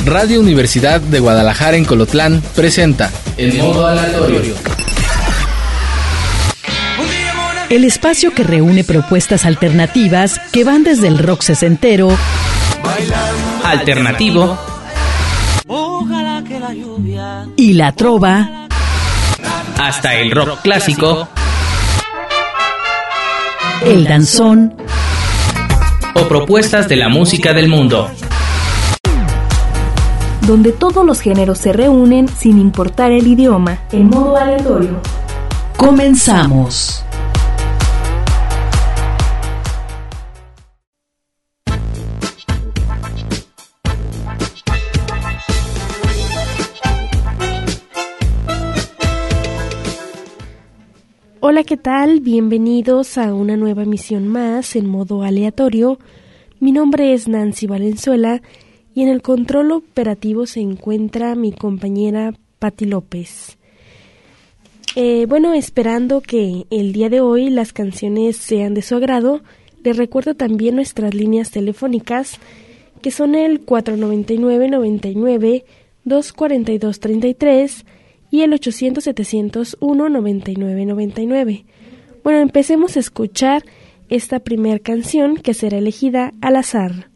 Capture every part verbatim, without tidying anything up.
Radio Universidad de Guadalajara en Colotlán presenta El Modo Aleatorio. El espacio que reúne propuestas alternativas que van desde el rock sesentero, alternativo y la trova, hasta el rock clásico, el danzón o propuestas de la música del mundo, donde todos los géneros se reúnen sin importar el idioma, en modo aleatorio. Comenzamos. Hola, ¿qué tal? Bienvenidos a una nueva emisión más en modo aleatorio. Mi nombre es Nancy Valenzuela y en el control operativo se encuentra mi compañera Patti López. Eh, bueno, esperando que el día de hoy las canciones sean de su agrado, les recuerdo también nuestras líneas telefónicas que son el cuatro noventa y nueve noventa y nueve, dos cuarenta y dos treinta y tres y el ochocientos setecientos uno noventa y nueve noventa y nueve. Bueno, empecemos a escuchar esta primera canción que será elegida al azar.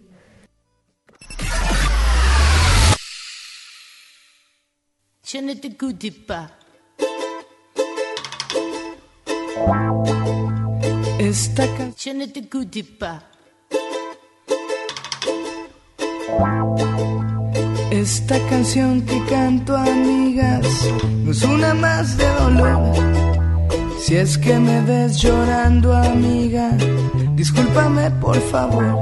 Je ne te goûte pas. Esta canción Je ne te goûte pas. Esta canción que canto, amigas, no es una más de dolor. Si es que me ves llorando, amiga, discúlpame por favor.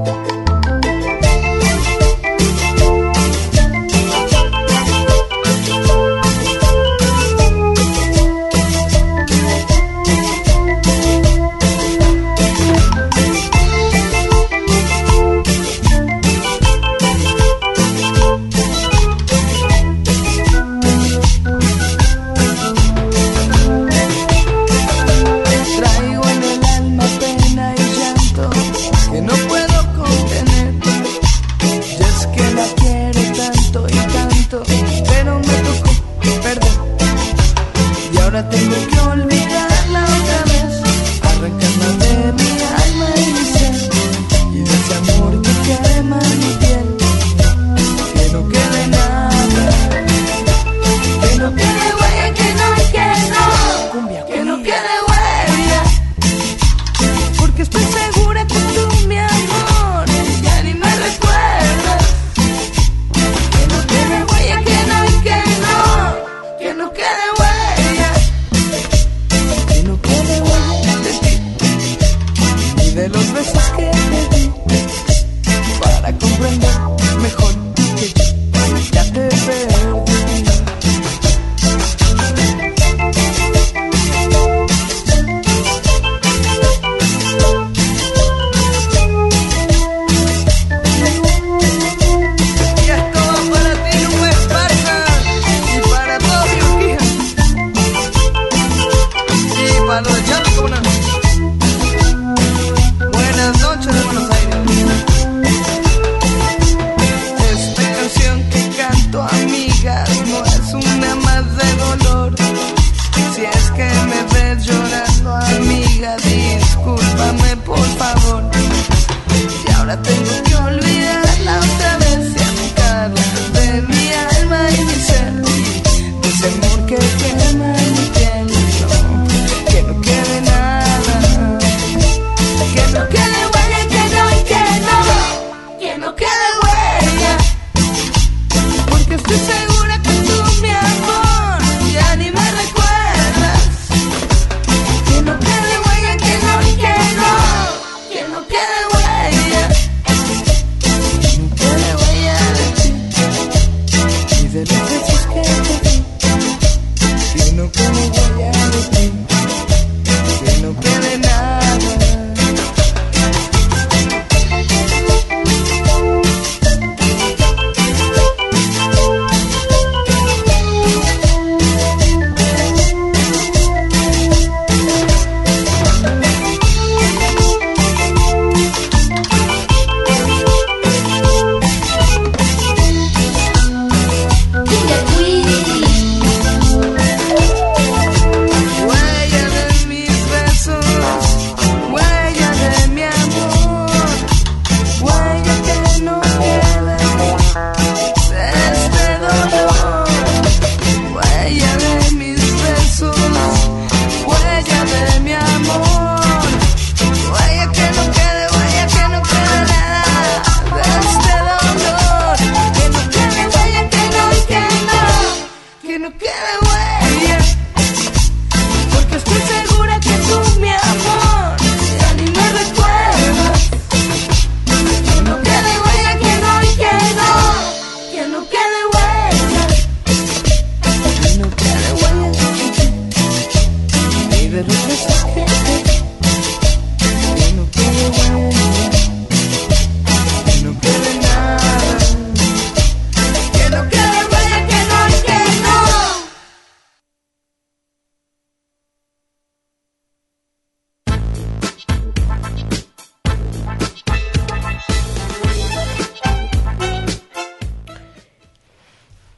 Buenas noches de Buenos Aires.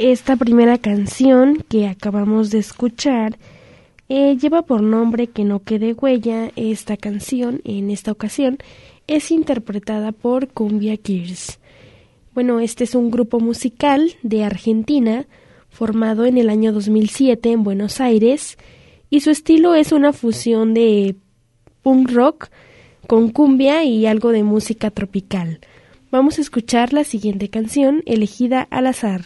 Esta primera canción que acabamos de escuchar eh, lleva por nombre Que no quede huella. Esta canción, en esta ocasión, es interpretada por Cumbia Kings. Bueno, este es un grupo musical de Argentina, formado en el año dos mil siete en Buenos Aires, y su estilo es una fusión de punk rock con cumbia y algo de música tropical. Vamos a escuchar la siguiente canción, elegida al azar.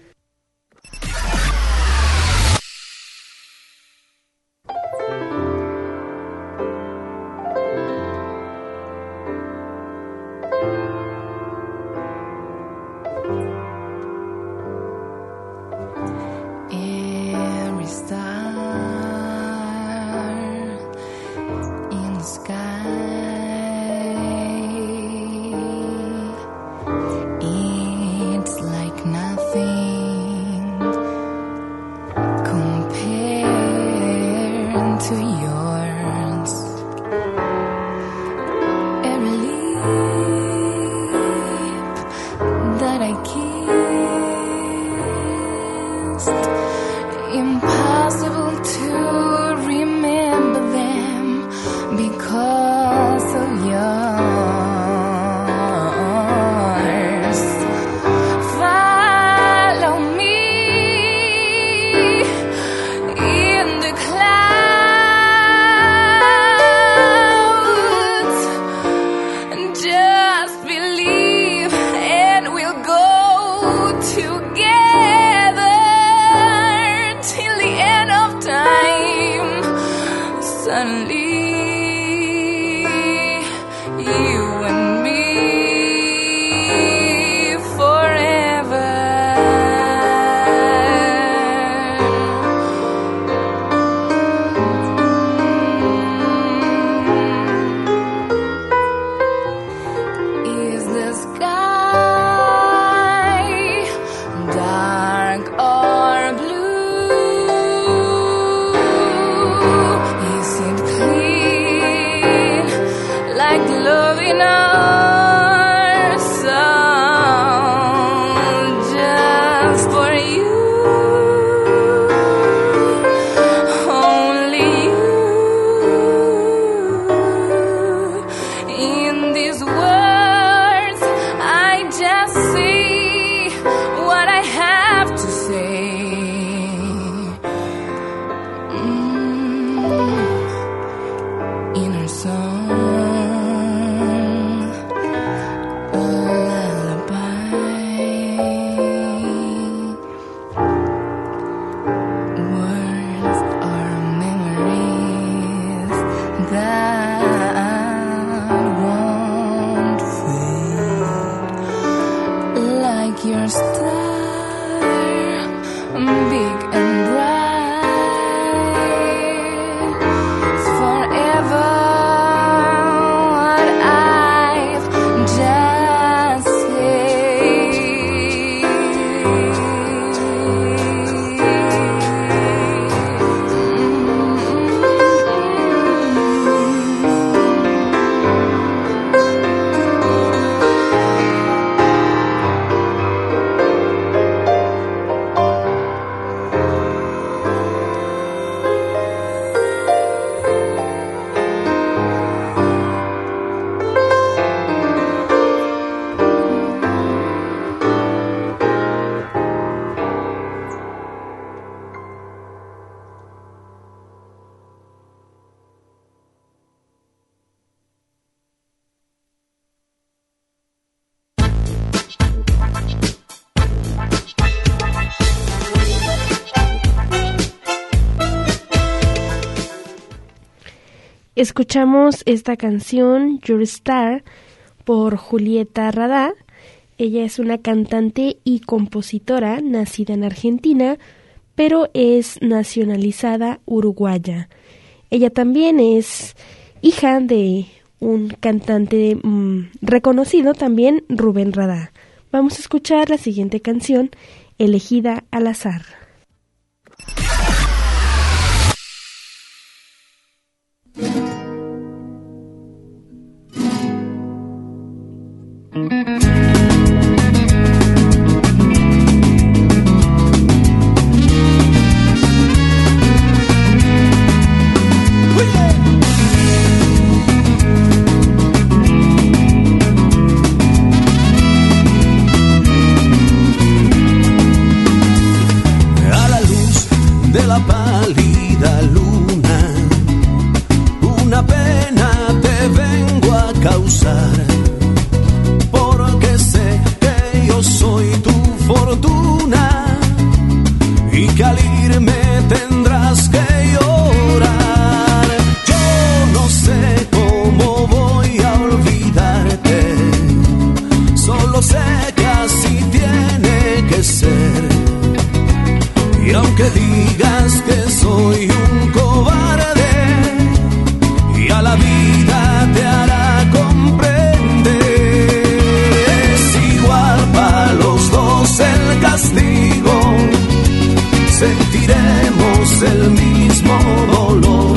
Escuchamos esta canción, Your Star, por Julieta Radá. Ella es una cantante y compositora nacida en Argentina, pero es nacionalizada uruguaya. Ella también es hija de un cantante mmm, reconocido también, Rubén Radá. Vamos a escuchar la siguiente canción, elegida al azar. fortuna y que al irme tendrás que llorar. Yo no sé cómo voy a olvidarte, solo sé que así tiene que ser. Y aunque digas que soy un cobarde, y a la vida te hará comprender, es igual para los dos el castigo, sentiremos el mismo dolor.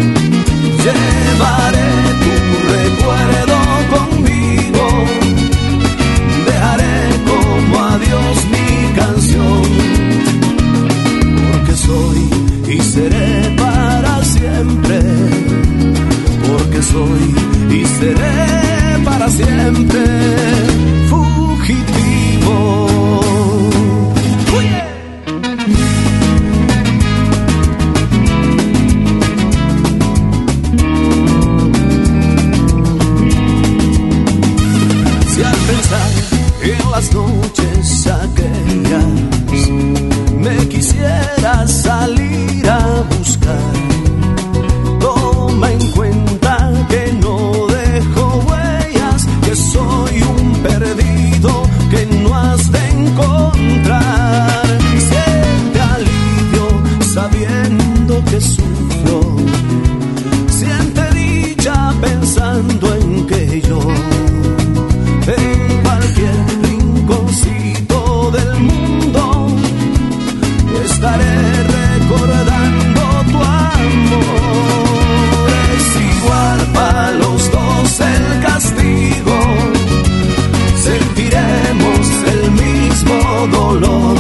Llevaré tu recuerdo conmigo, dejaré como adiós mi canción, porque soy y seré para siempre, porque soy y seré para siempre fugitivo. Si al pensar en las noches aquellas me quisiera salir a buscar, toma en cuenta que no dejo huellas, que soy un perdido que no has de encontrar. Siente alivio sabiendo que sufro, siente dicha pensando en que yo en cualquier rinconcito del mundo estaré recordando tu amor. Es igual para los dos el castigo, sentiremos el mismo dolor.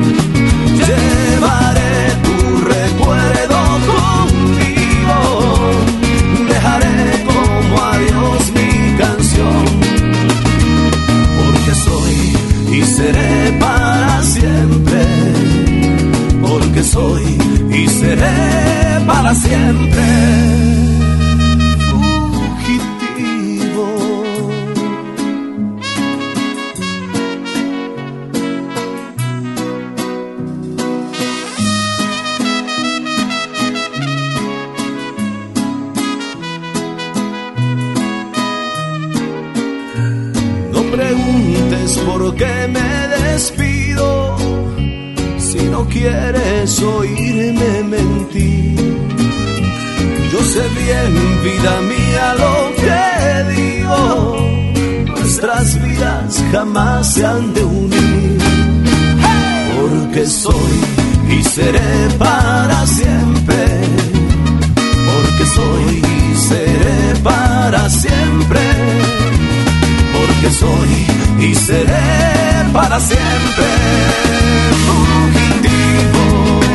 Llevaré tu recuerdo conmigo, dejaré como adiós mi canción, porque soy y seré para siempre, porque soy y seré para siempre fugitivo. No preguntes por qué me despido, si no quieres oírme mentir. Yo sé bien, vida mía, lo que digo, nuestras vidas jamás se han de unir, porque soy y seré para siempre, porque soy y seré para siempre, porque soy y seré para siempre fugitivo.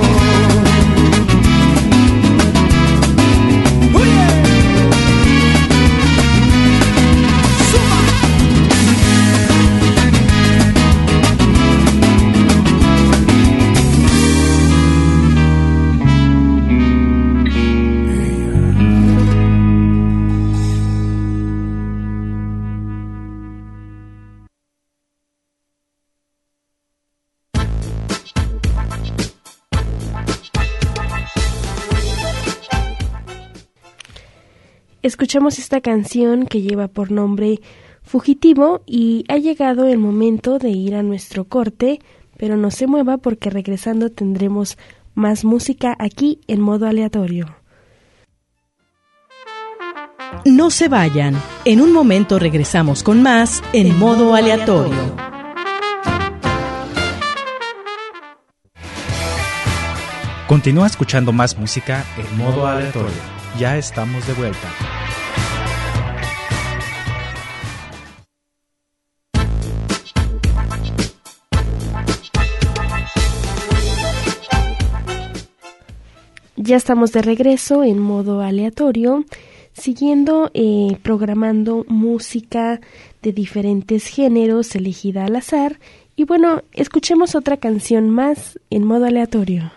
Escuchamos esta canción que lleva por nombre Fugitivo y ha llegado el momento de ir a nuestro corte, pero no se mueva porque regresando tendremos más música aquí en modo aleatorio. No se vayan, en un momento regresamos con más en modo aleatorio. Continúa escuchando más música en modo aleatorio. Ya estamos de vuelta. Ya estamos de regreso en modo aleatorio, siguiendo eh, programando música de diferentes géneros elegida al azar. Y bueno, escuchemos otra canción más en modo aleatorio.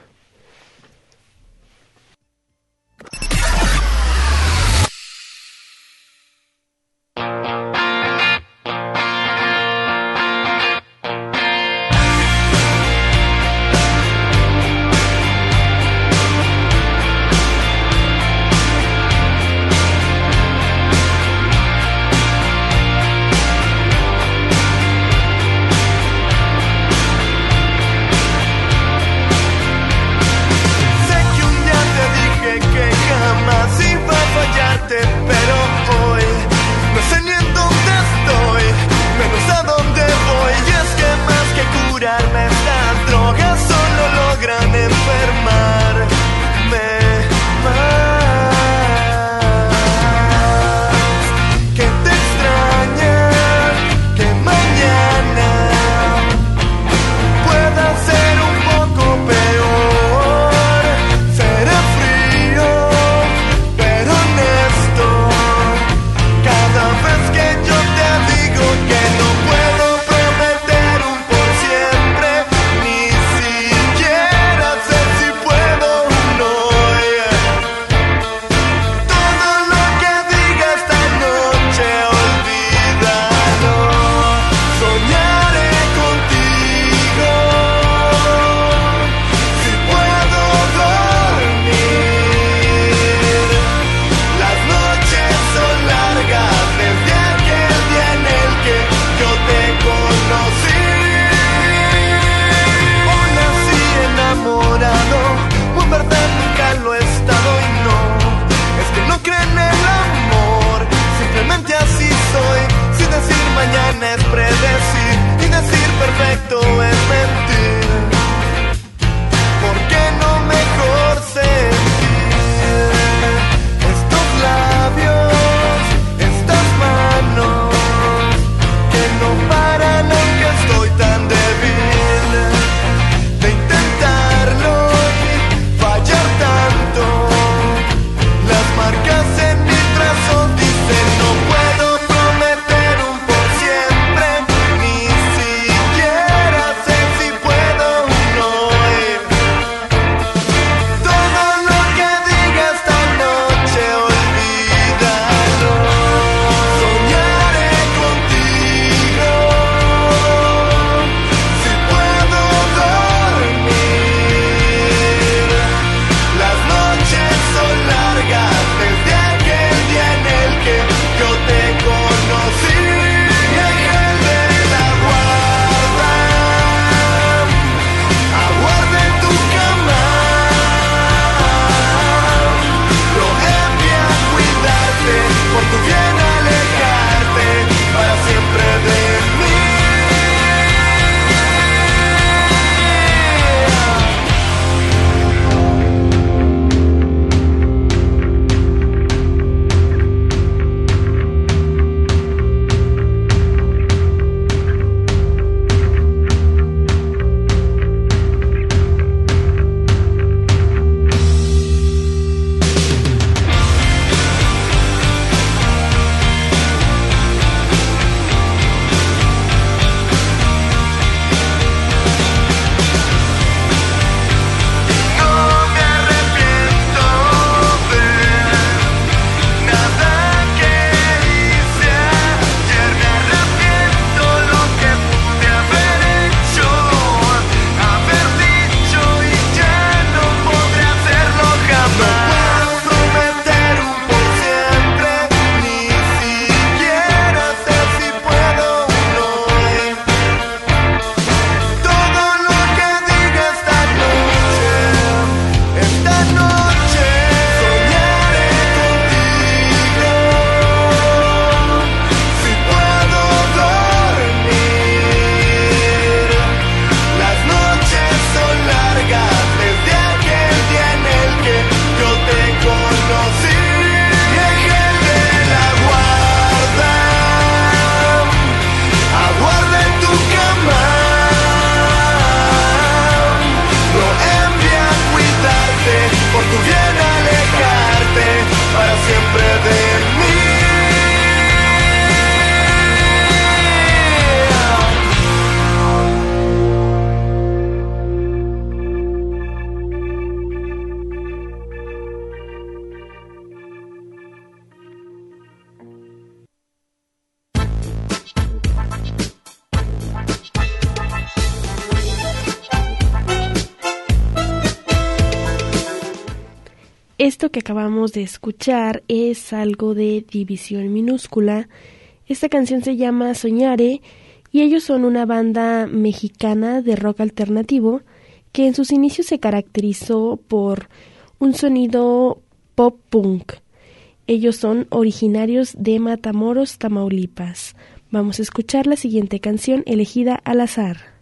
Esto que acabamos de escuchar es algo de División Minúscula. Esta canción se llama Soñare y ellos son una banda mexicana de rock alternativo que en sus inicios se caracterizó por un sonido pop punk. Ellos son originarios de Matamoros, Tamaulipas. Vamos a escuchar la siguiente canción elegida al azar.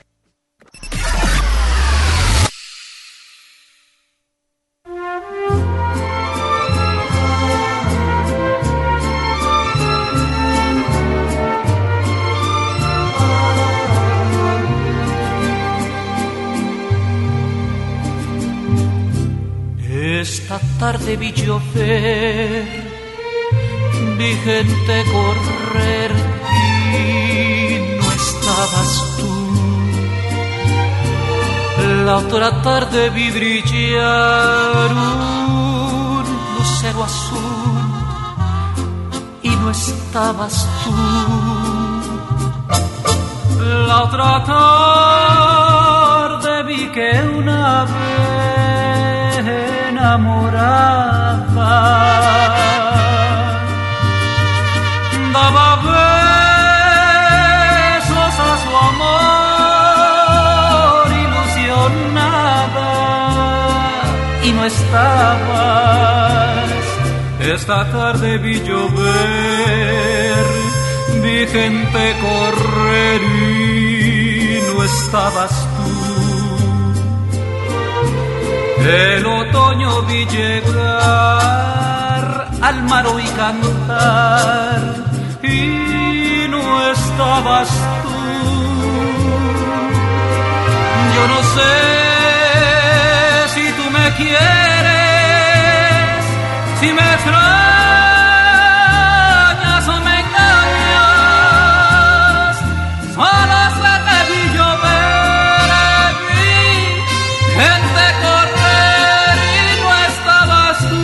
Esta tarde vi llover, vi gente correr y no estabas tú. La otra tarde vi brillar un lucero azul y no estabas tú. La otra tarde vi que una vez enamorada daba besos a su amor ilusionada y no estabas. Esta tarde vi llover, vi gente correr y no estabas tú. El otoño vi llegar al mar y cantar y no estabas tú. Yo no sé si tú me quieres, si me extrañas o me engañas. Solo sé que vi llover, vi gente correr y no estabas tú.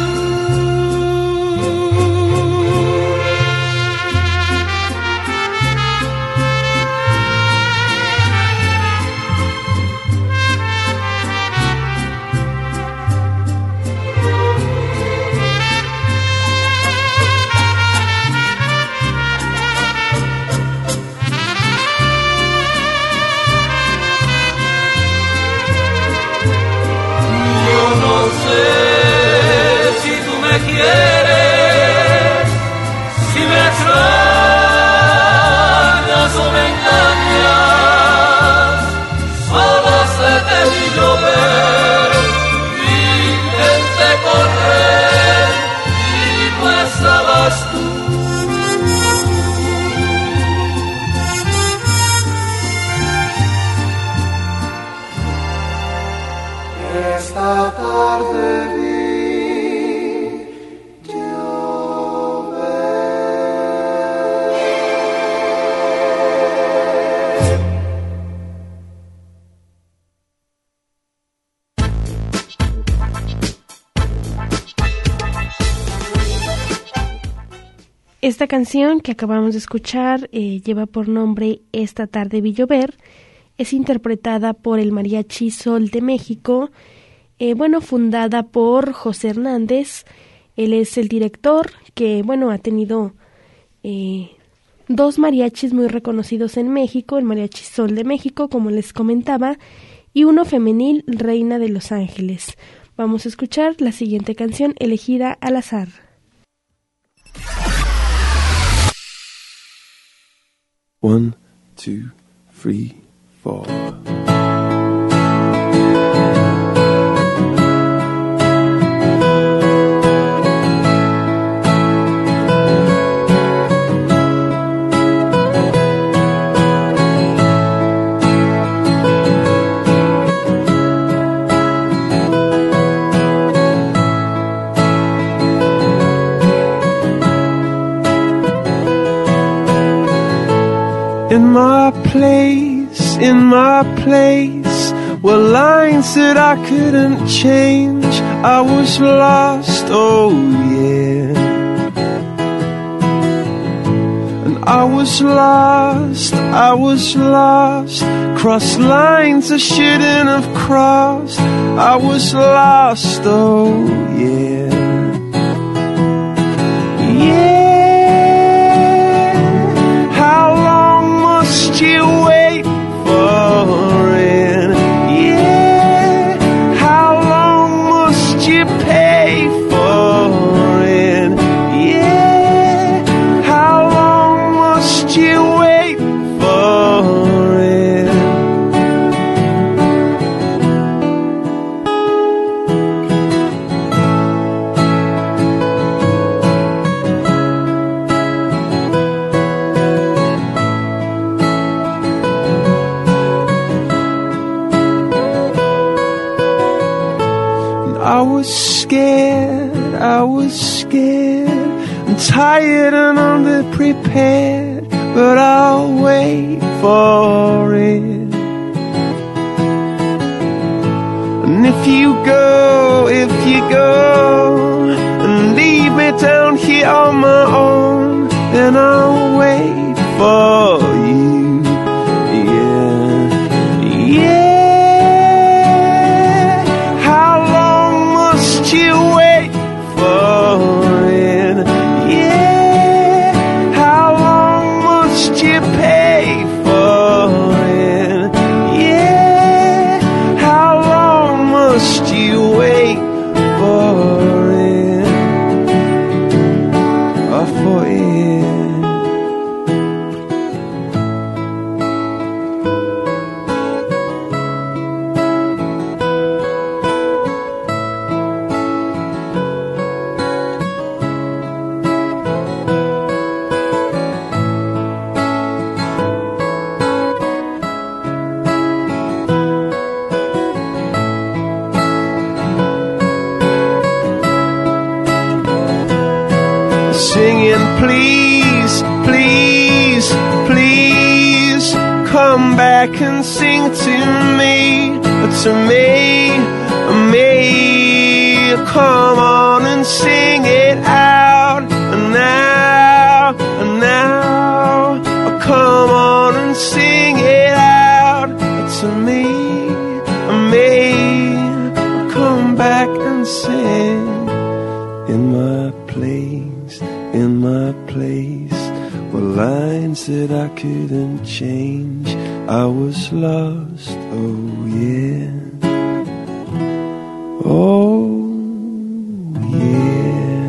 Quieres, si me extrañas o me engañas, solo sé que vi llover, vi gente correr y no estabas tú. Esta tarde vi Esta canción que acabamos de escuchar eh, lleva por nombre Esta tarde vi llover. Es interpretada por el Mariachi Sol de México, eh, bueno, fundada por José Hernández. Él es el director que, bueno, ha tenido eh, dos mariachis muy reconocidos en México, el Mariachi Sol de México, como les comentaba, y uno femenil, Reina de Los Ángeles. Vamos a escuchar la siguiente canción elegida al azar. One, two, three, four. In my place, in my place, were lines that I couldn't change. I was lost, oh yeah. And I was lost, I was lost. Crossed lines I shouldn't have crossed. I was lost, oh yeah. Yeah. How long must you wait for it? Yeah. How long must you pay for it? Yeah. How long must you wait for it? I was scared, I was scared. I'm tired and underprepared, but I'll wait for it. And if you go, if you go, and leave me down here on my own, then I'll wait for you. Yeah, yeah. You wait for it, yeah. How long must you pay for it, yeah. How long must you wait for it, oh, for it. Singing, please, please, please, come back and sing to me, to me, me. Come on and sing it out, now, now. Come on and sing it out to me, me. Come back and sing in my place. In my place were lines that I couldn't change. I was lost, oh yeah. Oh yeah.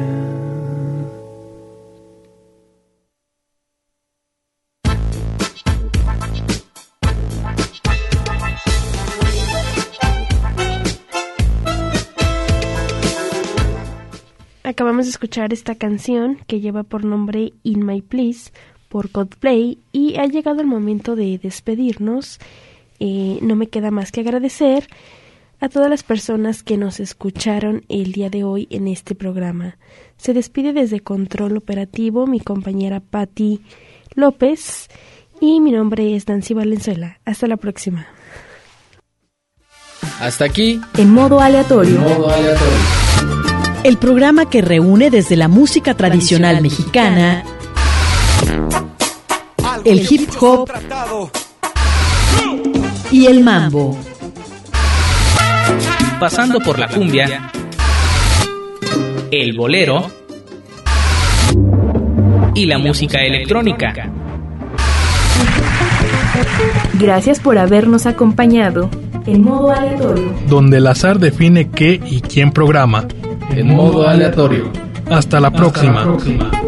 Acabamos de escuchar esta canción que lleva por nombre In My Place por Coldplay y ha llegado el momento de despedirnos. Eh, no me queda más que agradecer a todas las personas que nos escucharon el día de hoy en este programa. Se despide desde Control Operativo mi compañera Patti López y mi nombre es Nancy Valenzuela. Hasta la próxima. Hasta aquí En Modo Aleatorio. En modo aleatorio. El programa que reúne desde la música tradicional mexicana, el hip hop y el mambo, pasando por la cumbia, el bolero y la música electrónica. Gracias por habernos acompañado en Modo Aleatorio, donde el azar define qué y quién programa. En modo aleatorio. Hasta la próxima. Hasta la próxima.